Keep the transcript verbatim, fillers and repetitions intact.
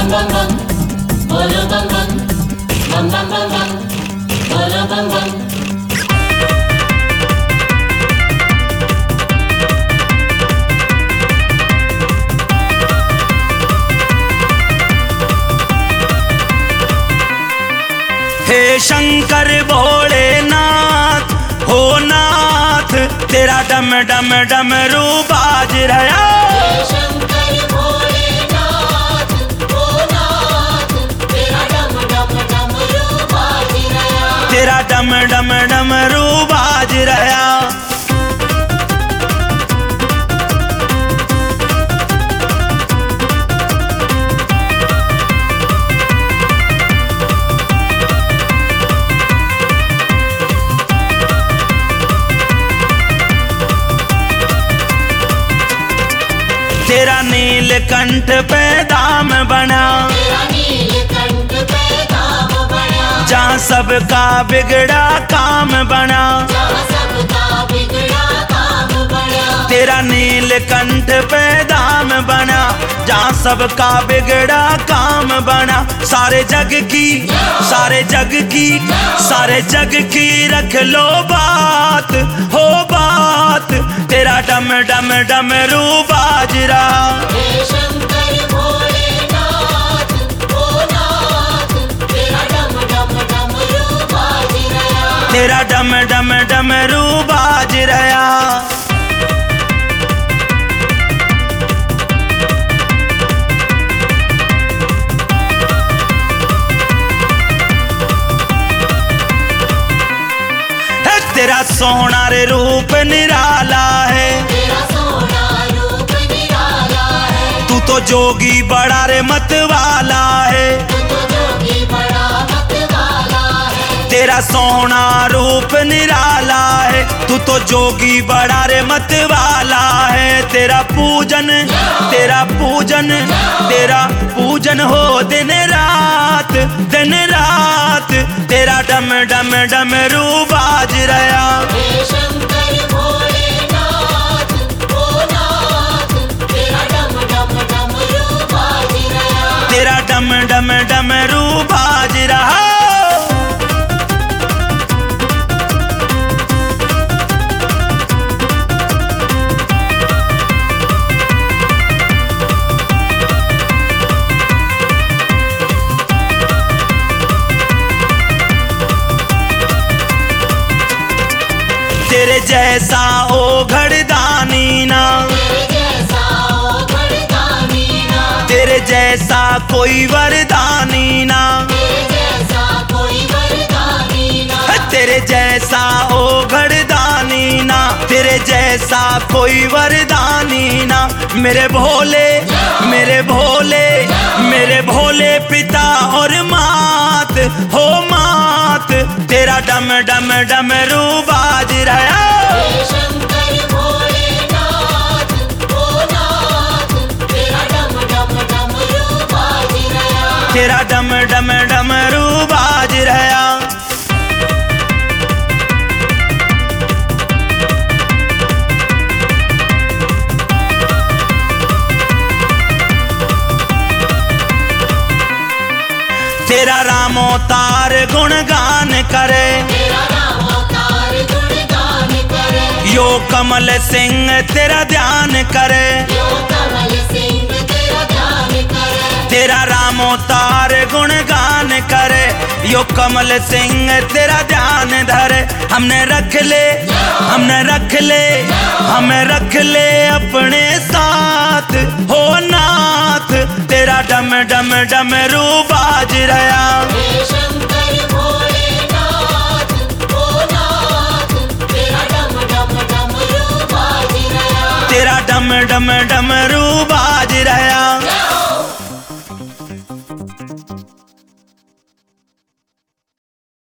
bam bam, bolo bam bam, bam bam bam bam, bolo bam bam. हे शंकर भोलेनाथ हो नाथ, तेरा डम डम डमरू बाज रहा। हे शंकर भोलेनाथ हो नाथ, तेरा डम डम डमरू बाज रहा। तेरा डम डम डमरू बाज रहा। तेरा नीलकंठ पे दाम बना, तेरा नीलकंठ पे दाम बना। जहाँ सबका बिगड़ा काम बना। जहाँ सबका बिगड़ा काम बना। तेरा नीलकंठ पे दाम बना, जहाँ सबका बिगड़ा काम बना। सारे जग की सारे जग की सारे जग की रख लो बात हो बात, तेरा डम डम डमरू बाज रहा। हे शंकर भोलेनाथ हो नाथ, तेरा डम डम डमरू बाज रहा। तेरा डम डम डमरू बाज रहा। तेरा सोना रे रूप निराला है, तेरा सोना रूप निराला है। तू तो जोगी बड़ा रे मत वाला है। तू तो जोगी बड़ा मत वाला है। तेरा सोना रूप निराला है, तू तो जोगी बड़ा रे मत वाला है। तेरा पूजन तेरा पूजन तेरा पूजन हो दिन रात दिन रात, तेरा डम डम डमरू बाज रहा। हे शंकर भोलेनाथ हो नाथ, तेरा डम डम डमरू बाज रहा। तेरा डम डम डमरू बाज रहा। तेरे जैसा ओ घड़दानी ना, तेरे जैसा ओ घड़दानी ना। तेरे जैसा कोई वरदानी ना। तेरे जैसा कोई वरदानी ना। तेरे जैसा ओ घड़दानी ना, तेरे जैसा कोई वरदानी ना। मेरे भोले मेरे भोले मेरे भोले पिता और मात हो मात, तेरा डम डम डमरू बाज रहा। हे शंकर भोलेनाथ हो नाथ, तेरा डम डम डमरू बाज रहा। तेरा डम डम डमरू बाज रहा। तेरा रामोतार गुणगान करे, तेरा रामोतार गुणगान करे। यो कमल सिंह तेरा ध्यान करे। यो कमल सिंह तेरा ध्यान करे। तेरा रामोतार गुणगान करे, यो कमल सिंह तेरा ध्यान धरे। हमने रख ले हमने रख ले हमें रख ले अपने साथ हो नाथ, तेरा डम डम डमरू बाज रहा। हे शंकर भोलेनाथ हो नाथ, तेरा डम डम डमरू बाज रहा। तेरा डम डम डमरू